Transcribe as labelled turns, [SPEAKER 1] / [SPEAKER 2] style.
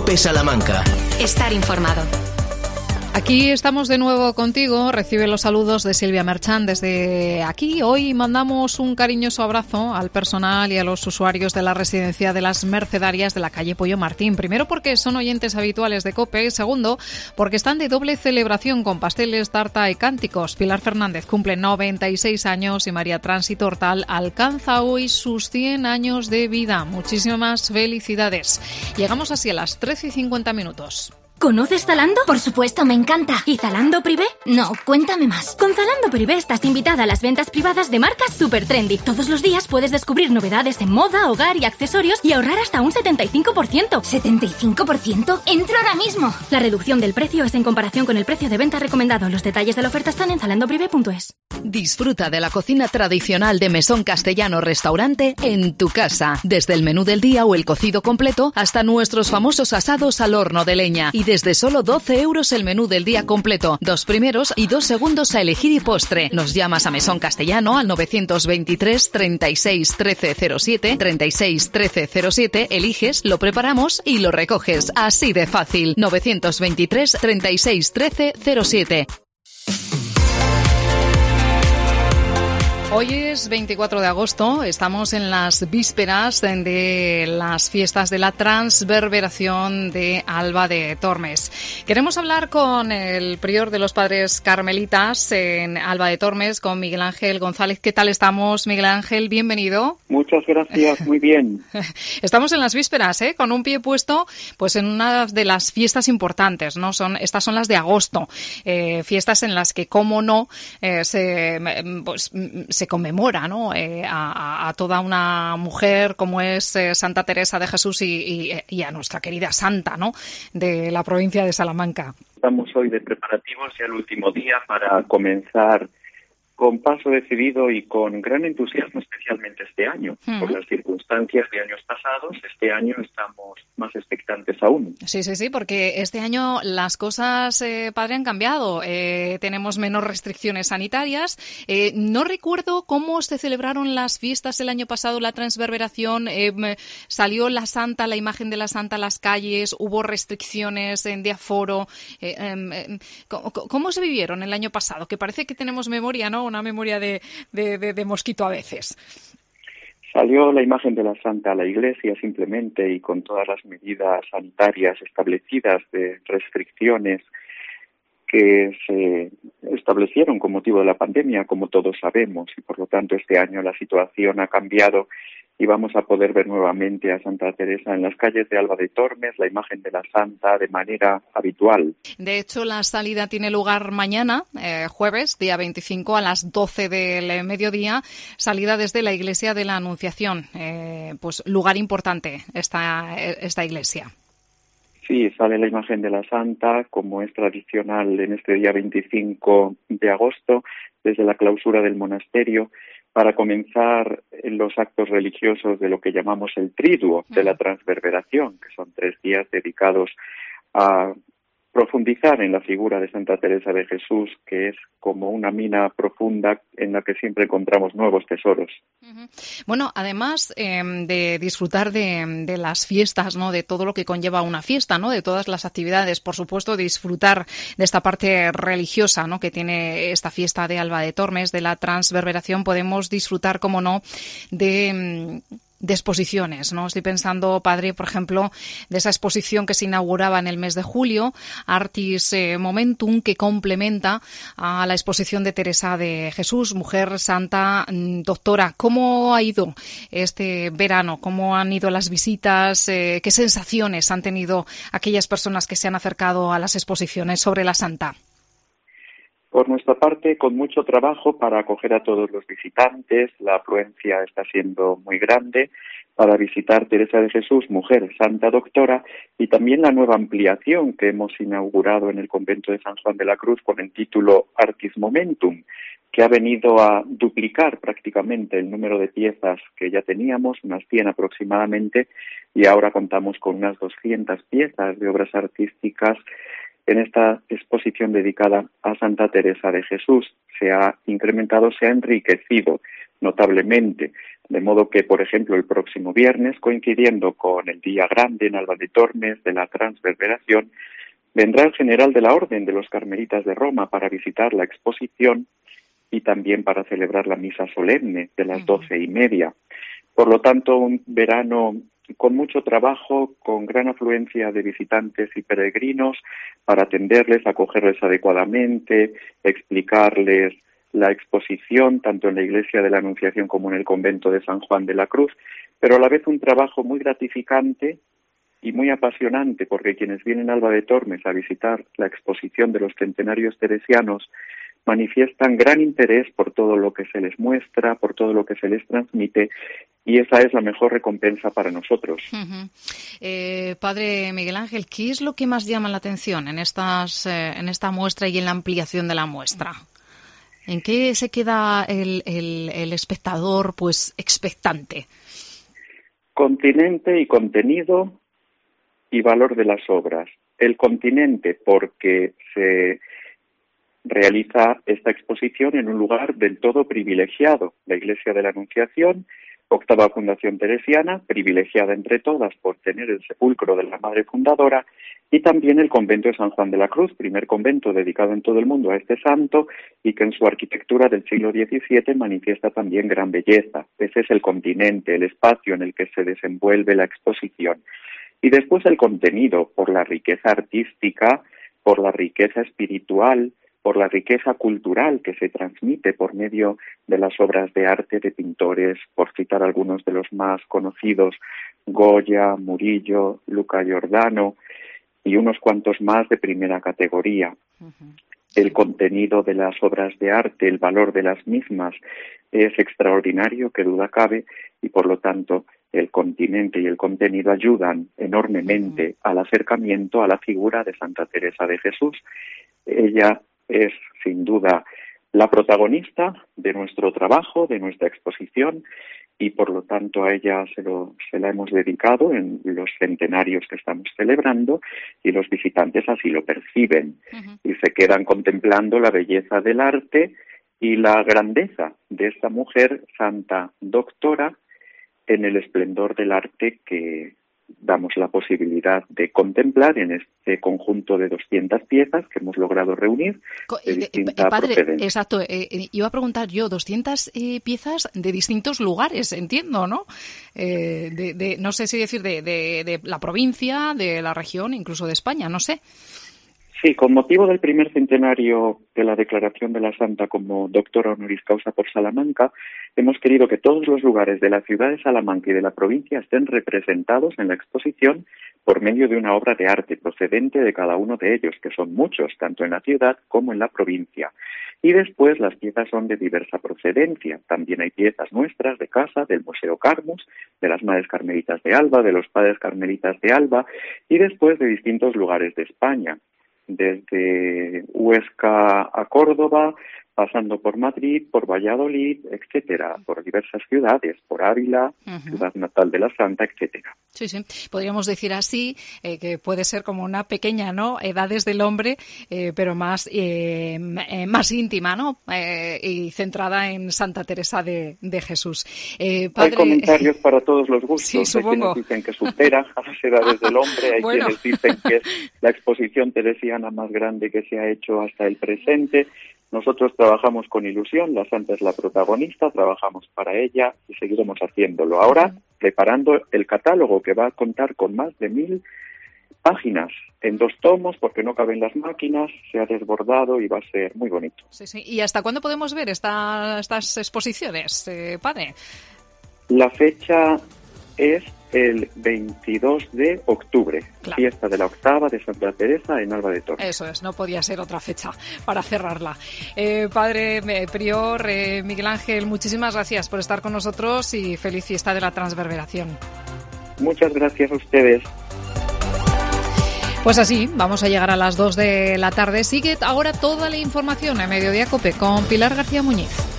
[SPEAKER 1] COPE Salamanca.
[SPEAKER 2] Estar informado.
[SPEAKER 3] Aquí estamos de nuevo contigo. Recibe los saludos de Silvia Merchán desde aquí. Hoy mandamos un cariñoso abrazo al personal y a los usuarios de la residencia de las Mercedarias de la calle Pollo Martín. Primero, porque son oyentes habituales de COPE. Segundo, porque están de doble celebración con pasteles, tarta y cánticos. Pilar Fernández cumple 96 años y María Tránsito Hortal alcanza hoy sus 100 años de vida. Muchísimas felicidades. Llegamos así a las 13:50.
[SPEAKER 4] ¿Conoces Zalando? Por supuesto, me encanta. ¿Y Zalando Privé? No, cuéntame más. Con Zalando Privé estás invitada a las ventas privadas de marcas super trendy. Todos los días puedes descubrir novedades en moda, hogar y accesorios y ahorrar hasta un 75%. ¿75%? ¡Entro ahora mismo! La reducción del precio es en comparación con el precio de venta recomendado. Los detalles de la oferta están en zalandoprivé.es.
[SPEAKER 5] Disfruta de la cocina tradicional de Mesón Castellano Restaurante en tu casa. Desde el menú del día o el cocido completo hasta nuestros famosos asados al horno de leña. Y desde solo 12 euros el menú del día completo. 2 primeros y 2 segundos a elegir y postre. Nos llamas a Mesón Castellano al 923 36 13 07, 36 13 07, eliges, lo preparamos y lo recoges. Así de fácil. 923 36 13 07.
[SPEAKER 3] Hoy es 24 de agosto, estamos en las vísperas de las fiestas de la Transverberación de Alba de Tormes. Queremos hablar con el prior de los Padres Carmelitas en Alba de Tormes, con Miguel Ángel González. ¿Qué tal estamos, Miguel Ángel? Bienvenido.
[SPEAKER 6] Muchas gracias, muy bien.
[SPEAKER 3] Estamos en las vísperas, con un pie puesto pues en una de las fiestas importantes, ¿no? Estas son las de agosto, fiestas en las que, cómo no, se conmemora, ¿no? A toda una mujer como es Santa Teresa de Jesús y a nuestra querida santa, ¿no? De la provincia de Salamanca.
[SPEAKER 6] Estamos hoy de preparativos ya el último día para comenzar con paso decidido y con gran entusiasmo, especialmente este año. Por las circunstancias de años pasados, este año estamos más expectantes aún.
[SPEAKER 3] Sí, porque este año las cosas, padre, han cambiado. Tenemos menos restricciones sanitarias. No recuerdo cómo se celebraron las fiestas el año pasado, la Transverberación. Salió la santa, la imagen de la santa a las calles, hubo restricciones de aforo. ¿Cómo se vivieron el año pasado? Que parece que tenemos memoria, ¿no? Una memoria de mosquito a veces.
[SPEAKER 6] Salió la imagen de la santa a la iglesia simplemente y con todas las medidas sanitarias establecidas de restricciones que se establecieron con motivo de la pandemia, como todos sabemos, y por lo tanto este año la situación ha cambiado y vamos a poder ver nuevamente a Santa Teresa en las calles de Alba de Tormes, la imagen de la santa de manera habitual.
[SPEAKER 3] De hecho, la salida tiene lugar mañana, jueves, día 25, a las 12 del mediodía, salida desde la Iglesia de la Anunciación. Pues lugar importante esta iglesia.
[SPEAKER 6] Sí, sale la imagen de la santa, como es tradicional en este día 25 de agosto, desde la clausura del monasterio, para comenzar los actos religiosos de lo que llamamos el triduo de la Transverberación, que son 3 días dedicados a profundizar en la figura de Santa Teresa de Jesús, que es como una mina profunda en la que siempre encontramos nuevos tesoros.
[SPEAKER 3] Bueno, además de disfrutar de las fiestas, ¿no? De todo lo que conlleva una fiesta, ¿no? De todas las actividades, por supuesto, disfrutar de esta parte religiosa, ¿no? Que tiene esta fiesta de Alba de Tormes, de la Transverberación, podemos disfrutar, como no, de exposiciones, ¿no? Estoy pensando, padre, por ejemplo, de esa exposición que se inauguraba en el mes de julio, Artis Momentum, que complementa a la exposición de Teresa de Jesús, mujer santa, doctora. ¿Cómo ha ido este verano? ¿Cómo han ido las visitas? ¿Qué sensaciones han tenido aquellas personas que se han acercado a las exposiciones sobre la santa?
[SPEAKER 6] Por nuestra parte, con mucho trabajo para acoger a todos los visitantes, la afluencia está siendo muy grande para visitar Teresa de Jesús, mujer santa doctora, y también la nueva ampliación que hemos inaugurado en el convento de San Juan de la Cruz con el título Artis Momentum, que ha venido a duplicar prácticamente el número de piezas que ya teníamos, unas 100 aproximadamente, y ahora contamos con unas 200 piezas de obras artísticas en esta exposición dedicada a Santa Teresa de Jesús. Se ha incrementado, se ha enriquecido notablemente De modo que, por ejemplo, el próximo viernes, coincidiendo con el día grande en Alba de Tormes de la Transverberación, vendrá el general de la Orden de los Carmelitas de Roma para visitar la exposición y también para celebrar la misa solemne de las 12:30. Por lo tanto, un verano con mucho trabajo, con gran afluencia de visitantes y peregrinos para atenderles, acogerles adecuadamente, explicarles la exposición, tanto en la Iglesia de la Anunciación como en el convento de San Juan de la Cruz, pero a la vez un trabajo muy gratificante y muy apasionante, porque quienes vienen a Alba de Tormes a visitar la exposición de los centenarios teresianos manifiestan gran interés por todo lo que se les muestra, por todo lo que se les transmite, y esa es la mejor recompensa para nosotros.
[SPEAKER 3] Padre Miguel Ángel, ¿qué es lo que más llama la atención en esta muestra y en la ampliación de la muestra? ¿En qué se queda el espectador, pues, expectante?
[SPEAKER 6] Continente y contenido y valor de las obras. El continente, porque se realiza esta exposición en un lugar del todo privilegiado, la Iglesia de la Anunciación, octava fundación teresiana, privilegiada entre todas por tener el sepulcro de la Madre Fundadora, y también el convento de San Juan de la Cruz, primer convento dedicado en todo el mundo a este santo y que en su arquitectura del siglo XVII manifiesta también gran belleza. Ese es el continente, el espacio en el que se desenvuelve la exposición. Y después el contenido, por la riqueza artística, por la riqueza espiritual, por la riqueza cultural que se transmite por medio de las obras de arte de pintores, por citar algunos de los más conocidos, Goya, Murillo, Luca Giordano y unos cuantos más de primera categoría. El contenido de las obras de arte, el valor de las mismas es extraordinario, que duda cabe, y por lo tanto el continente y el contenido ayudan enormemente al acercamiento a la figura de Santa Teresa de Jesús. Ella es, sin duda, la protagonista de nuestro trabajo, de nuestra exposición, y por lo tanto a ella se la hemos dedicado en los centenarios que estamos celebrando, y los visitantes así lo perciben y se quedan contemplando la belleza del arte y la grandeza de esta mujer santa doctora en el esplendor del arte que damos la posibilidad de contemplar en este conjunto de 200 piezas que hemos logrado reunir de distinta procedencia.
[SPEAKER 3] Exacto, iba a preguntar yo, 200 piezas de distintos lugares, entiendo, ¿no? No sé si decir de la provincia, de la región, incluso de España, no sé.
[SPEAKER 6] Sí, con motivo del primer centenario de la declaración de la Santa como doctora honoris causa por Salamanca, hemos querido que todos los lugares de la ciudad de Salamanca y de la provincia estén representados en la exposición por medio de una obra de arte procedente de cada uno de ellos, que son muchos, tanto en la ciudad como en la provincia. Y después las piezas son de diversa procedencia. También hay piezas nuestras de casa, del Museo Carmus, de las Madres Carmelitas de Alba, de los Padres Carmelitas de Alba, y después de distintos lugares de España, desde Huesca a Córdoba, pasando por Madrid, por Valladolid, etcétera, por diversas ciudades, por Ávila, ciudad natal de la Santa, etcétera.
[SPEAKER 3] Sí, sí. Podríamos decir así, que puede ser como una pequeña, ¿no?, Edades del hombre, pero más íntima, ¿no?, y centrada en Santa Teresa de Jesús. Padre...
[SPEAKER 6] Hay comentarios para todos los gustos.
[SPEAKER 3] Sí, supongo.
[SPEAKER 6] Hay quienes dicen que supera a las Edades del hombre, hay quienes dicen que es la exposición teresiana más grande que se ha hecho hasta el presente. Nosotros trabajamos con ilusión, la Santa es la protagonista, trabajamos para ella y seguiremos haciéndolo. Ahora, preparando el catálogo que va a contar con más de 1000 páginas en 2 tomos, porque no caben las máquinas, se ha desbordado y va a ser muy bonito.
[SPEAKER 3] Sí, sí. ¿Y hasta cuándo podemos ver estas exposiciones, padre?
[SPEAKER 6] La fecha es el 22 de octubre, claro. Fiesta de la octava de Santa Teresa en Alba de Tormes.
[SPEAKER 3] Eso es, no podía ser otra fecha para cerrarla. Padre Prior Miguel Ángel, muchísimas gracias por estar con nosotros y feliz fiesta de la Transverberación.
[SPEAKER 6] Muchas gracias a ustedes.
[SPEAKER 3] Pues así, vamos a llegar a las 2 de la tarde. Sigue ahora toda la información en Mediodía COPE con Pilar García Muñiz.